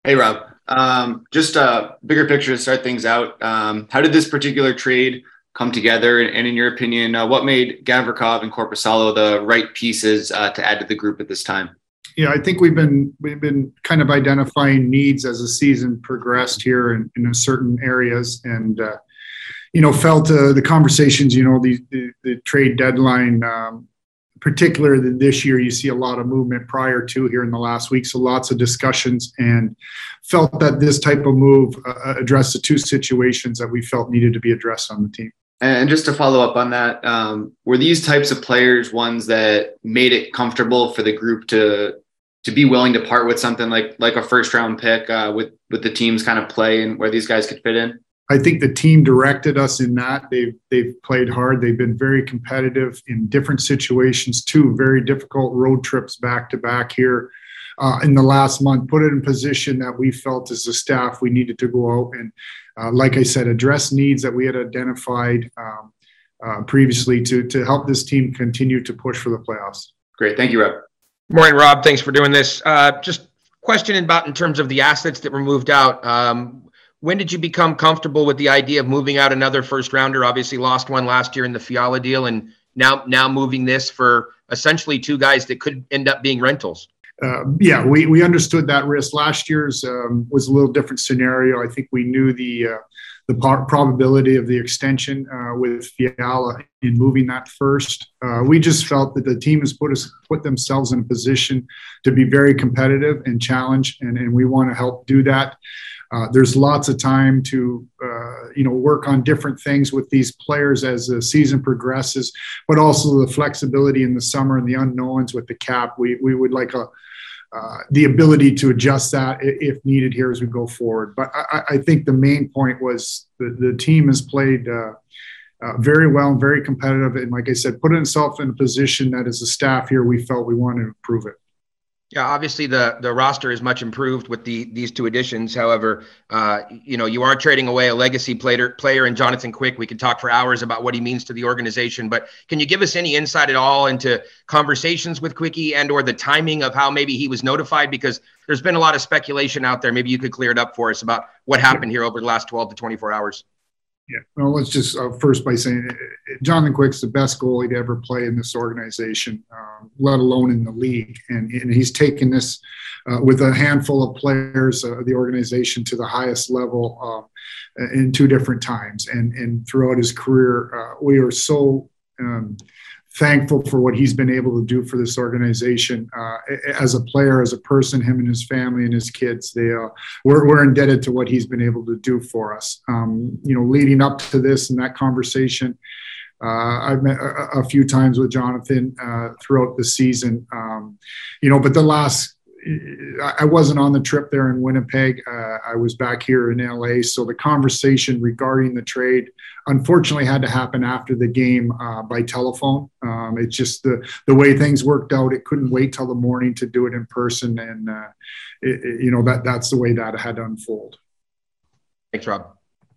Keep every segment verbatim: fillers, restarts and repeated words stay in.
Hey, Rob. Um, just a bigger picture to start things out. Um, how did this particular trade come together? And in your opinion, uh, what made Gavrikov and Korpisalo the right pieces uh, to add to the group at this time? Yeah, I think we've been we've been kind of identifying needs as the season progressed here in, in certain areas, and uh, you know felt uh, the conversations. You know, the the, the trade deadline, um, particularly this year, you see a lot of movement prior to here in the last week. So lots of discussions, and felt that this type of move uh, addressed the two situations that we felt needed to be addressed on the team. And just to follow up on that, um, were these types of players ones that made it comfortable for the group to to be willing to part with something like like a first round pick uh, with with the team's kind of play and where these guys could fit in? I think the team directed us in that. They've they've played hard. They've been very competitive in different situations. Two very difficult road trips back to back here uh, in the last month. Put it in position that we felt as a staff we needed to go out and, uh, like I said, address needs that we had identified um, uh, previously to to help this team continue to push for the playoffs. Great, thank you, Rob. Morning, Rob. Thanks for doing this. Uh, just question about in terms of the assets that were moved out. Um, when did you become comfortable with the idea of moving out another first rounder? Obviously lost one last year in the Fiala deal, and now now moving this for essentially two guys that could end up being rentals. Uh, yeah, we, we understood that risk. Last year's um, was a little different scenario. I think we knew the uh, the par- probability of the extension uh, with Fiala in moving that first. Uh, we just felt that the team has put us put themselves in a position to be very competitive and challenge, and, and we want to help do that. Uh, there's lots of time to, uh, you know, work on different things with these players as the season progresses, but also the flexibility in the summer and the unknowns with the cap. We we would like a uh, the ability to adjust that if needed here as we go forward. But I, I think the main point was the, the team has played uh, uh, very well and very competitive. And like I said, put itself in a position that as a staff here, we felt we wanted to improve it. Yeah, obviously the the roster is much improved with the these two additions. However, uh, you know, you are trading away a legacy player player in Jonathan Quick. We could talk for hours about what he means to the organization, but can you give us any insight at all into conversations with Quickie and or the timing of how maybe he was notified? Because there's been a lot of speculation out there. Maybe you could clear it up for us about what happened here over the last twelve to twenty-four hours. Yeah, well, let's just uh, first by saying Jonathan Quick's the best goalie to ever play in this organization, um, let alone in the league. And, and he's taken this uh, with a handful of players, uh, the organization to the highest level uh, in two different times. And, and throughout his career, uh, we are so um, thankful for what he's been able to do for this organization uh, as a player, as a person, him and his family and his kids. They uh, we're, we're indebted to what he's been able to do for us. Um, you know, leading up to this and that conversation, uh, I've met a, a few times with Jonathan uh, throughout the season. Um, you know, but the last. I wasn't on the trip there in Winnipeg. Uh, I was back here in L A. So the conversation regarding the trade, unfortunately, had to happen after the game uh, by telephone. Um, it's just the the way things worked out. It couldn't wait till the morning to do it in person, and uh, it, it, you know that that's the way that had to unfold. Thanks, Rob.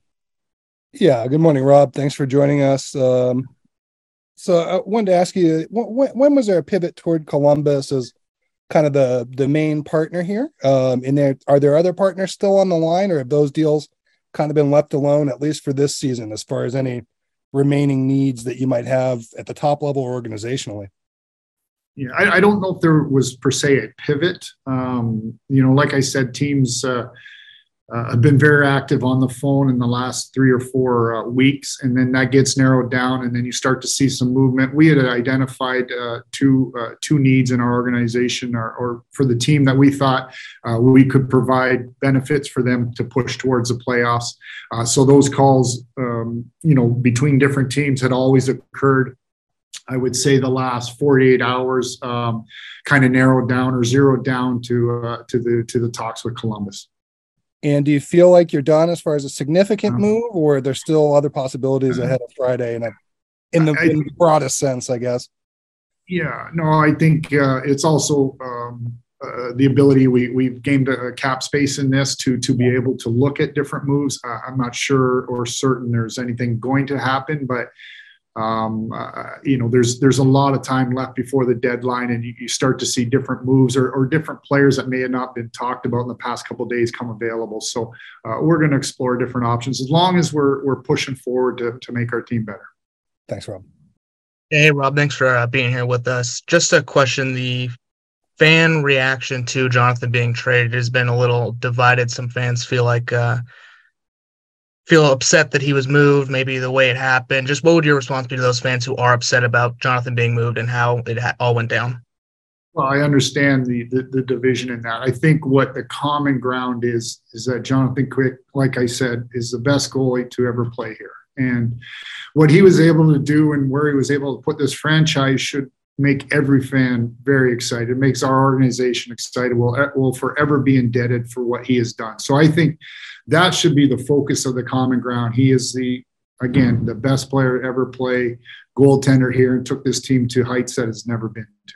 Yeah. Good morning, Rob. Thanks for joining us. Um, so I wanted to ask you, when, when was there a pivot toward Columbus as kind of the the main partner here? Um, and there are there other partners still on the line, or have those deals kind of been left alone, at least for this season, as far as any remaining needs that you might have at the top level or organizationally? Yeah, I, I don't know if there was per se a pivot. Um, you know, like I said, teams uh, uh, have been very active on the phone in the last three or four uh, weeks, and then that gets narrowed down, and then you start to see some movement. We had identified uh, two uh, two needs in our organization, or, or for the team, that we thought uh, we could provide benefits for them to push towards the playoffs. Uh, so those calls, um, you know, between different teams had always occurred. I would say the last forty-eight hours um, kind of narrowed down or zeroed down to uh, to the to the talks with Columbus. And do you feel like you're done as far as a significant move, or are there still other possibilities ahead of Friday in, a, in, the, I, in the broadest sense, I guess? Yeah, no, I think uh, it's also um, uh, the ability we, we've gained a cap space in this to, to be able to look at different moves. Uh, I'm not sure or certain there's anything going to happen, but Um, uh, you know, there's there's a lot of time left before the deadline, and you, you start to see different moves or, or different players that may have not been talked about in the past couple of days come available. So uh, we're going to explore different options as long as we're we're pushing forward to to make our team better. Thanks, Rob. Hey, Rob, thanks for uh, being here with us. Just a question: the fan reaction to Jonathan being traded has been a little divided. Some fans feel like. Uh, feel upset that he was moved, maybe the way it happened. Just what would your response be to those fans who are upset about Jonathan being moved and how it ha- all went down? Well, I understand the, the the division in that. I think what the common ground is, is that Jonathan Quick, like I said, is the best goalie to ever play here. And what he was able to do and where he was able to put this franchise should make every fan very excited. It makes our organization excited. We'll, we'll forever be indebted for what he has done. So I think that should be the focus of the common ground. He is the, again, the best player to ever play goaltender here and took this team to heights that it's never been to.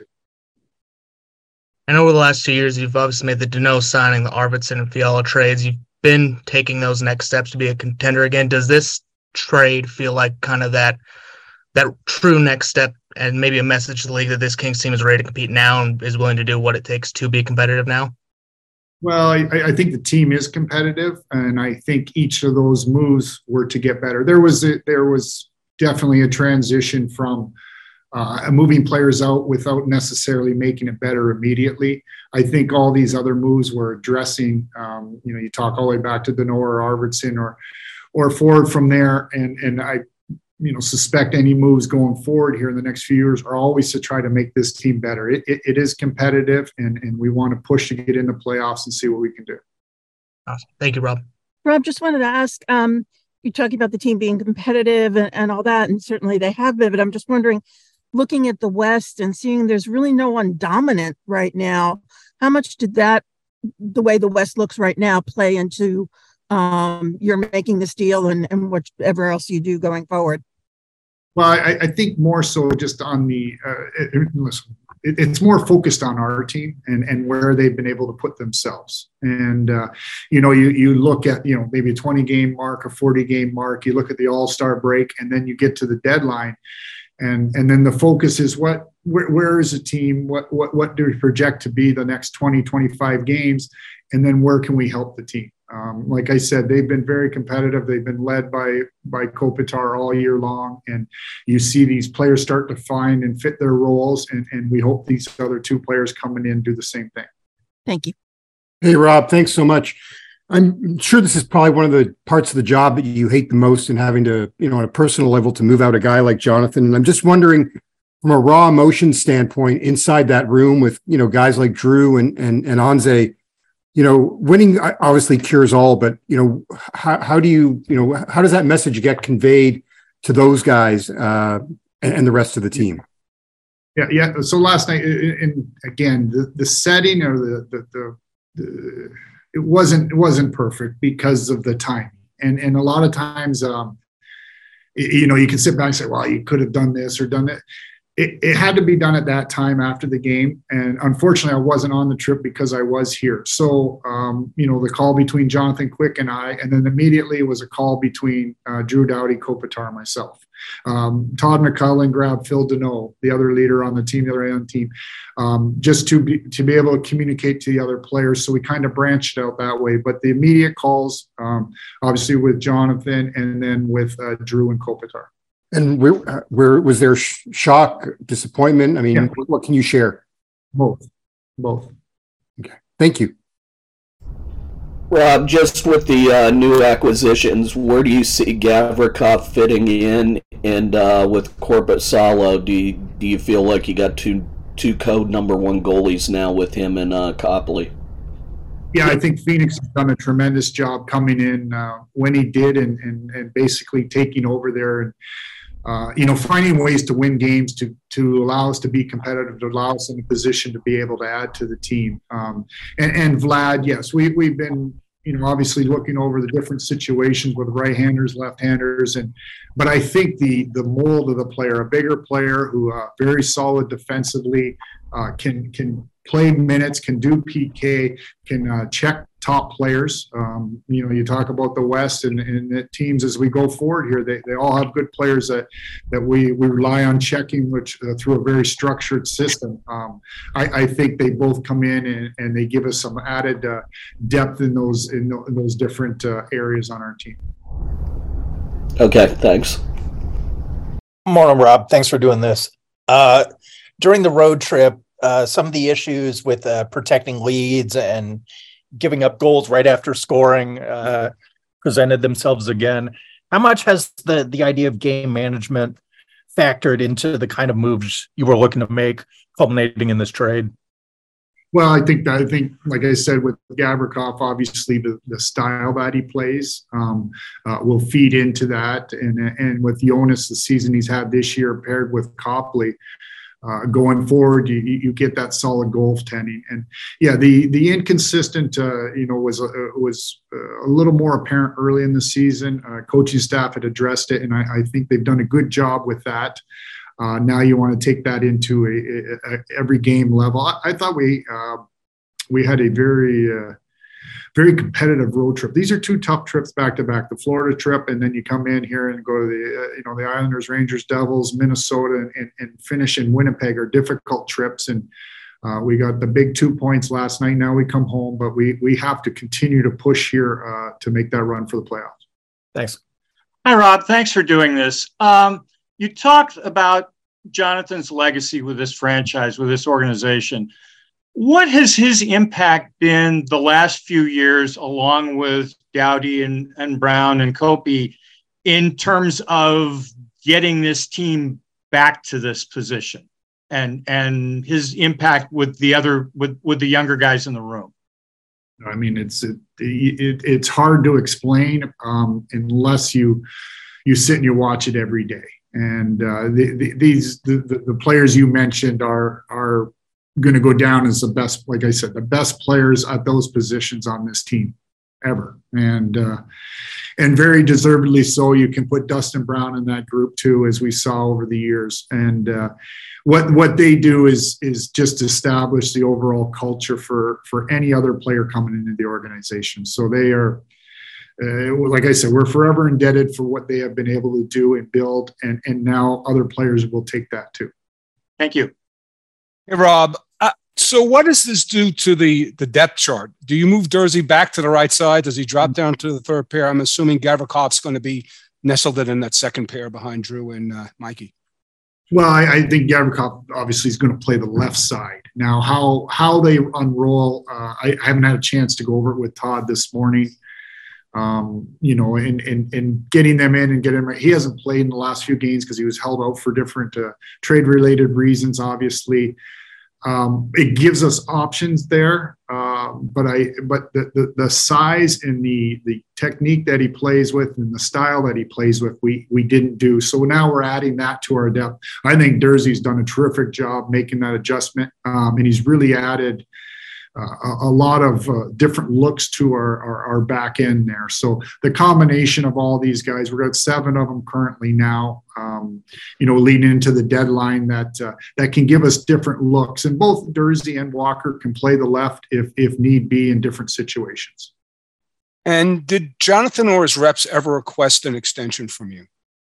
And over the last two years, you've obviously made the Danault signing, the Arvidsson and Fiala trades. You've been taking those next steps to be a contender again. Does this trade feel like kind of that that true next step and maybe a message to the league that this Kings team is ready to compete now and is willing to do what it takes to be competitive now? Well, I, I think the team is competitive, and I think each of those moves were to get better. There was a, there was definitely a transition from uh, moving players out without necessarily making it better immediately. I think all these other moves were addressing. Um, you know, you talk all the way back to Danault or Arvidsson or or forward from there, and and I. you know, suspect any moves going forward here in the next few years are always to try to make this team better. It, it, it is competitive, and, and we want to push to get in the playoffs and see what we can do. Awesome. Thank you, Rob. Rob, just wanted to ask, um, you're talking about the team being competitive and, and all that, and certainly they have been, but I'm just wondering, looking at the West and seeing there's really no one dominant right now, how much did that, the way the West looks right now, play into um, you're making this deal and, and whatever else you do going forward? Well, I, I think more so just on the, uh, it, listen, it, it's more focused on our team and, and where they've been able to put themselves. And, uh, you know, you, you look at, you know, maybe a twenty game mark, a forty game mark, you look at the all-star break, and then you get to the deadline. And, and then the focus is what, where, where is the team? What, what, what do we project to be the next twenty, twenty-five games? And then where can we help the team? Um, like I said, they've been very competitive. They've been led by by Kopitar all year long, and you see these players start to find and fit their roles, and, and we hope these other two players coming in do the same thing. Thank you. Hey, Rob, thanks so much. I'm sure this is probably one of the parts of the job that you hate the most, in having to, you know, on a personal level, to move out a guy like Jonathan. And I'm just wondering, from a raw emotion standpoint, inside that room with, you know, guys like Drew and and, and Anze, you know, winning obviously cures all, but, you know, how, how do you, you know, how does that message get conveyed to those guys uh, and, and the rest of the team? Yeah, yeah. So last night, and again, the, the setting or the, the, the, the, it wasn't, it wasn't perfect because of the timing. And, and a lot of times, um, you know, you can sit back and say, well, you could have done this or done that. It, it had to be done at that time after the game. And unfortunately, I wasn't on the trip because I was here. So, um, you know, the call between Jonathan Quick and I, and then immediately it was a call between uh, Drew Doughty, Kopitar, and myself. Um, Todd McCullough grabbed Phil Danault, the other leader on the team, the other on the team, um, just to be, to be able to communicate to the other players. So we kind of branched out that way. But the immediate calls, um, obviously with Jonathan, and then with uh, Drew and Kopitar. And where, where was there sh- shock, disappointment? I mean, Yeah. what, what can you share? Both, both. Okay, thank you. Rob, just with the uh, new acquisitions, where do you see Gavrikov fitting in? And uh, with Korpisalo, do you, do you feel like you got two two code number one goalies now with him and uh, Copley? Yeah, I think Phoenix has done a tremendous job coming in uh, when he did, and, and and basically taking over there, and uh, you know, finding ways to win games to to allow us to be competitive, to allow us in a position to be able to add to the team. Um, and, and Vlad, yes, we we've been, you know, obviously looking over the different situations with right-handers, left-handers, and but I think the the mold of the player, a bigger player who uh, very solid defensively, uh, can can play minutes, can do P K, can uh, check top players. Um, you know, you talk about the West and, and the teams as we go forward here, they, they all have good players that, that we, we rely on checking, which uh, through a very structured system. Um, I, I think they both come in and, and they give us some added uh, depth in those, in, the, in those different uh, areas on our team. Okay, thanks. Morning, Rob. Thanks for doing this. Uh, during the road trip, uh, some of the issues with uh, protecting leads and giving up goals right after scoring uh, presented themselves again. How much has the, the idea of game management factored into the kind of moves you were looking to make, culminating in this trade? Well, I think that, I think, like I said, with Gavrikov, obviously the, the style that he plays um, uh, will feed into that. And, and with Jonas, the season he's had this year paired with Copley, uh, going forward, you, you get that solid goaltending. And yeah, the the inconsistent, uh, you know, was uh, was a little more apparent early in the season. Uh, coaching staff had addressed it, and I, I think they've done a good job with that. Uh, now you want to take that into a, a, a every game level. I, I thought we uh, we had a very uh, very competitive road trip. These are two tough trips back to back. The Florida trip, and then you come in here and go to the uh, you know the Islanders, Rangers, Devils, Minnesota, and, and, and finish in Winnipeg are difficult trips. And uh, we got the big two points last night. Now we come home, but we we have to continue to push here uh, to make that run for the playoffs. Thanks. Hi, Rob. Thanks for doing this. Um, You talked about Jonathan's legacy with this franchise, with this organization. What has his impact been the last few years, along with Doughty and, and Brown and Kopi, in terms of getting this team back to this position and and his impact with the other with, with the younger guys in the room? I mean, it's it, it, it's hard to explain um, unless you you sit and you watch it every day. And uh, the, the, these the, the players you mentioned are are going to go down as the best, like I said, the best players at those positions on this team ever, and uh, and very deservedly so. You can put Dustin Brown in that group too, as we saw over the years. And uh, what what they do is is just establish the overall culture for for any other player coming into the organization. So they are. Uh, like I said, we're forever indebted for what they have been able to do and build, and, and now other players will take that too. Thank you. Hey, Rob. Uh, so what does this do to the, the depth chart? Do you move Durzi back to the right side? Does he drop down to the third pair? I'm assuming Gavrikov's going to be nestled in that second pair behind Drew and uh, Mikey. Well, I, I think Gavrikov obviously is going to play the left side. Now, how how they unroll, uh, I, I haven't had a chance to go over it with Todd this morning. Um, you know, and, and, and getting them in and getting them right. He hasn't played in the last few games because he was held out for different uh, trade-related reasons, obviously. Um, it gives us options there, uh, but I but the, the the size and the the technique that he plays with and the style that he plays with, we we didn't do. So now we're adding that to our depth. I think Durzi's done a terrific job making that adjustment, um, and he's really added Uh, a, a lot of uh, different looks to our, our, our back end there. So the combination of all these guys, we've got seven of them currently now, um, you know, leading into the deadline that uh, that can give us different looks. And both Durzi and Walker can play the left if if need be in different situations. And did Jonathan or his reps ever request an extension from you?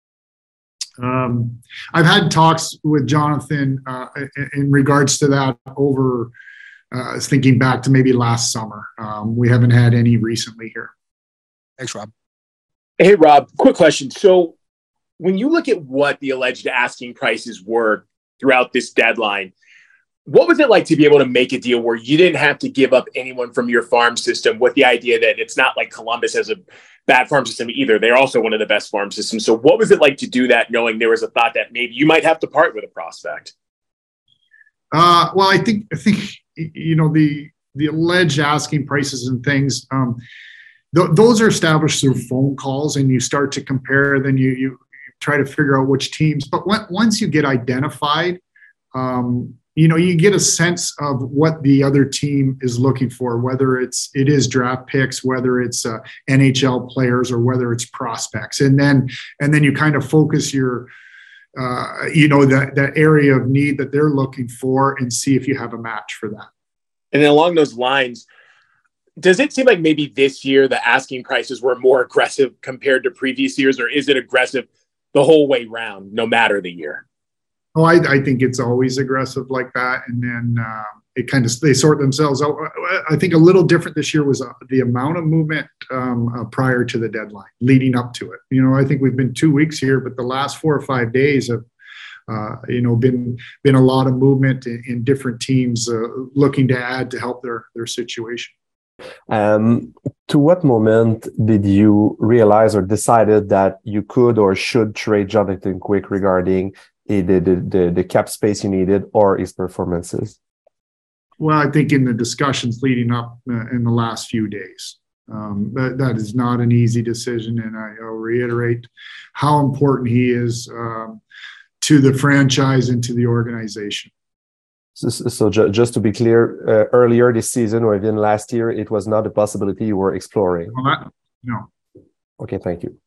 Um, I've had talks with Jonathan uh, in, in regards to that over Uh, I was thinking back to maybe last summer. Um, we haven't had any recently here. Thanks, Rob. Hey, Rob, quick question. So when you look at what the alleged asking prices were throughout this deadline, what was it like to be able to make a deal where you didn't have to give up anyone from your farm system with the idea that it's not like Columbus has a bad farm system either. They're also one of the best farm systems. So what was it like to do that, knowing there was a thought that maybe you might have to part with a prospect? Uh, well, I think, I think, you know, the, the alleged asking prices and things, um, th- those are established through phone calls, and you start to compare, then you, you try to figure out which teams, but when, once you get identified, um, you know, you get a sense of what the other team is looking for, whether it's, it is draft picks, whether it's uh, N H L players, or whether it's prospects. And then, and then you kind of focus your, Uh, you know, that, that area of need that they're looking for, and see if you have a match for that. And then along those lines, does it seem like maybe this year the asking prices were more aggressive compared to previous years, or is it aggressive the whole way round, no matter the year? Oh, I, I think it's always aggressive like that. And then uh, it kind of, they sort themselves out. I think a little different this year was uh, the amount of movement um, uh, prior to the deadline, leading up to it. You know, I think we've been two weeks here, but the last four or five days have, uh, you know, been been a lot of movement in, in different teams uh, looking to add to help their their situation. Um, to what moment did you realize or decided that you could or should trade Jonathan Quick regarding the, the, the, the cap space you needed or his performances? Well, I think in the discussions leading up uh, in the last few days, um, that, that is not an easy decision. And I, I'll reiterate how important he is um, to the franchise and to the organization. So, so ju- just to be clear, uh, earlier this season or even last year, it was not a possibility you were exploring. Well, no. Okay, thank you.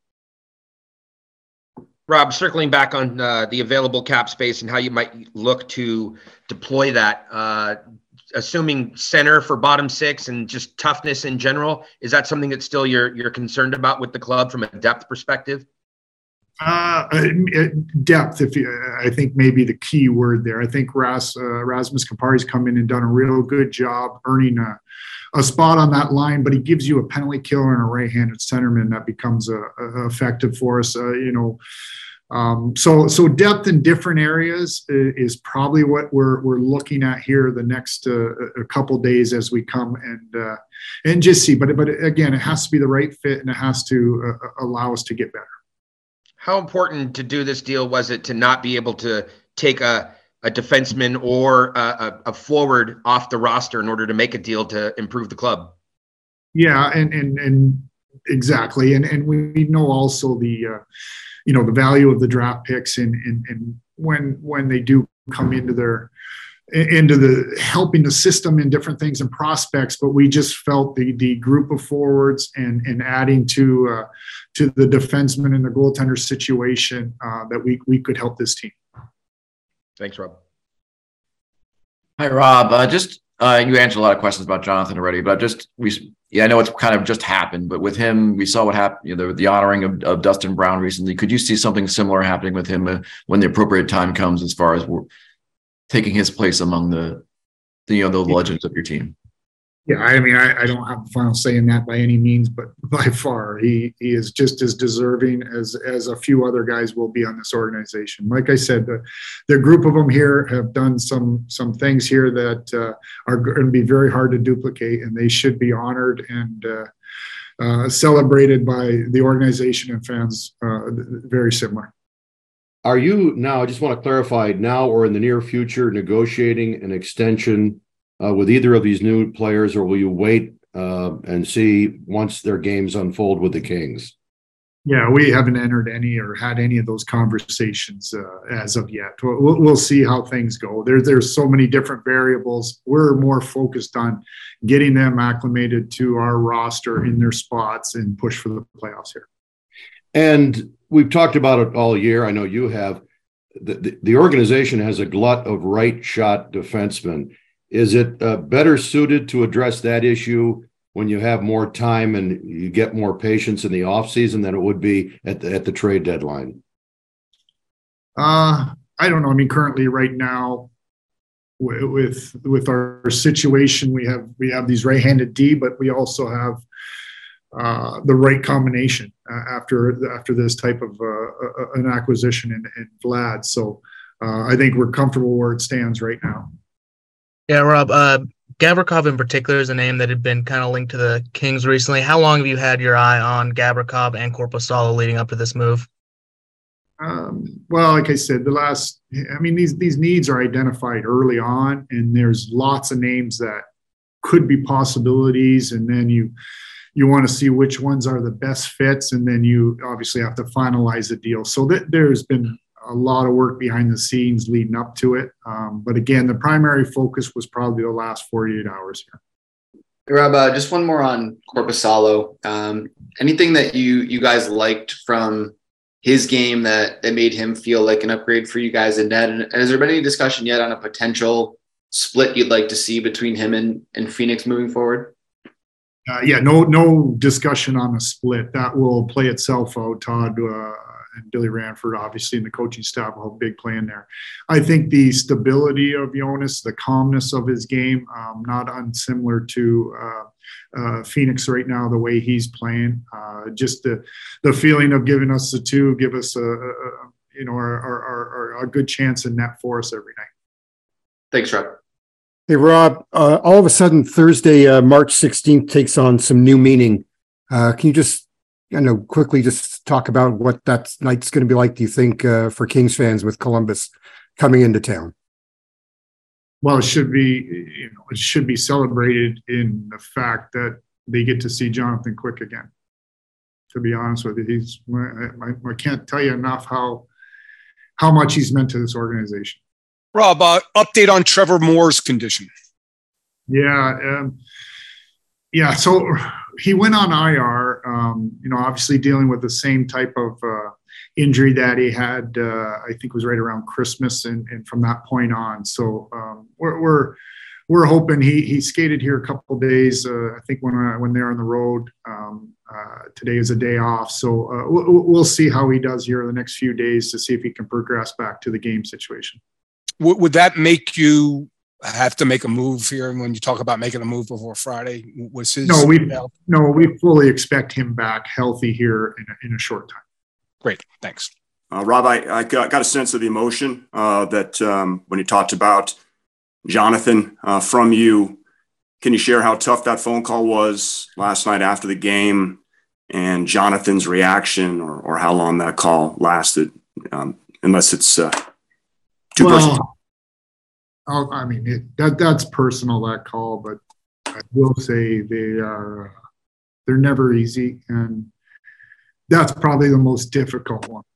Rob, circling back on uh, the available cap space and how you might look to deploy that, uh, assuming center for bottom six and just toughness in general, is that something that still you're you're concerned about with the club from a depth perspective? Uh, depth, if you, I think maybe the key word there. I think Ras, uh, Rasmus Kupari's come in and done a real good job earning a, a spot on that line, but he gives you a penalty killer and a right-handed centerman that becomes a, a effective for us. Uh, you know, um, so so depth in different areas is probably what we're we're looking at here the next uh, a couple days as we come and uh, and just see. But but again, it has to be the right fit and it has to uh, allow us to get better. How important to do this deal was it to not be able to take a, a defenseman or a, a, a forward off the roster in order to make a deal to improve the club? Yeah, and and and exactly, and and we know also the uh, you know the value of the draft picks and and and when when they do come into their into the helping the system in different things and prospects, but we just felt the the group of forwards and and adding to uh, to the defenseman and the goaltender situation uh, that we we could help this team. Thanks, Rob. Hi, Rob. Uh, just uh, you answered a lot of questions about Jonathan already, but just we yeah I know it's kind of just happened, but with him we saw what happened. You know, the, the honoring of, of Dustin Brown recently. Could you see something similar happening with him uh, when the appropriate time comes, as far as we're taking his place among the, the you know the legends of your team? Yeah, I mean, I, I don't have the final say in that by any means, but by far, he he is just as deserving as as a few other guys will be on this organization. Like I said, the, the group of them here have done some some things here that uh, are going to be very hard to duplicate, and they should be honored and uh, uh, celebrated by the organization and fans. Uh, very similar. Are you now, I just want to clarify, now or in the near future, negotiating an extension uh, with either of these new players, or will you wait uh, and see once their games unfold with the Kings? Yeah, we haven't entered any or had any of those conversations uh, as of yet. We'll, we'll see how things go. There, there's so many different variables. We're more focused on getting them acclimated to our roster in their spots and push for the playoffs here. And we've talked about it all year. I know you have. The, the, the organization has a glut of right shot defensemen. Is it uh, better suited to address that issue when you have more time and you get more patience in the offseason than it would be at the, at the trade deadline? Uh, I don't know. I mean, currently right now w- with, with our situation, we have, we have these right-handed D, but we also have uh, the right combination uh, after, after this type of uh, uh, an acquisition in, in Vlad. So uh, I think we're comfortable where it stands right now. Yeah, Rob, uh, Gavrikov in particular is a name that had been kind of linked to the Kings recently. How long have you had your eye on Gavrikov and Korpisalo leading up to this move? Um, well, like I said, the last, I mean, these, these needs are identified early on, and there's lots of names that could be possibilities. And then you, you want to see which ones are the best fits. And then you obviously have to finalize the deal. So that there's been a lot of work behind the scenes leading up to it. Um, but again, the primary focus was probably the last forty-eight hours here. Hey, Rob, uh, just one more on Korpisalo. Um, anything that you, you guys liked from his game that, that made him feel like an upgrade for you guys in net? And has there been any discussion yet on a potential split you'd like to see between him and, and Phoenix moving forward? Uh, yeah, no, no discussion on a split. That will play itself out. Todd uh, and Billy Ranford, obviously, and the coaching staff will have a big play in there. I think the stability of Jonas, the calmness of his game, um, not unsimilar to uh, uh, Phoenix right now, the way he's playing. Uh, just the the feeling of giving us the two, give us a, a, a you know, our, our, our, a good chance in net for us every night. Thanks, Rob. Hey, Rob, uh, all of a sudden Thursday, uh, March sixteenth takes on some new meaning. Uh, can you just, you know, quickly just talk about what that night's going to be like, do you think, uh, for Kings fans with Columbus coming into town? Well, it should be, you know, it should be celebrated in the fact that they get to see Jonathan Quick again. To be honest with you, he's, I, I can't tell you enough how, how much he's meant to this organization. Rob, uh, update on Trevor Moore's condition. Yeah. Um, yeah. So he went on I R, um, you know, obviously dealing with the same type of uh, injury that he had, uh, I think was right around Christmas and, and from that point on. So um, we're, we're, we're hoping he, he skated here a couple of days. Uh, I think when, uh, when they're on the road, um, uh, today is a day off. So uh, we'll, we'll see how he does here in the next few days to see if he can progress back to the game situation. Would that make you have to make a move here when you talk about making a move before Friday? Was his no, we no, we fully expect him back healthy here in a, in a short time. Great, thanks, uh, Rob. I, I got, got a sense of the emotion uh, that um, when you talked about Jonathan uh, from you. Can you share how tough that phone call was last night after the game, and Jonathan's reaction, or or how long that call lasted? Um, unless it's uh, too well, personal. I'll, I mean, it, that that's personal, that call, but I will say they are, they're never easy. And that's probably the most difficult one.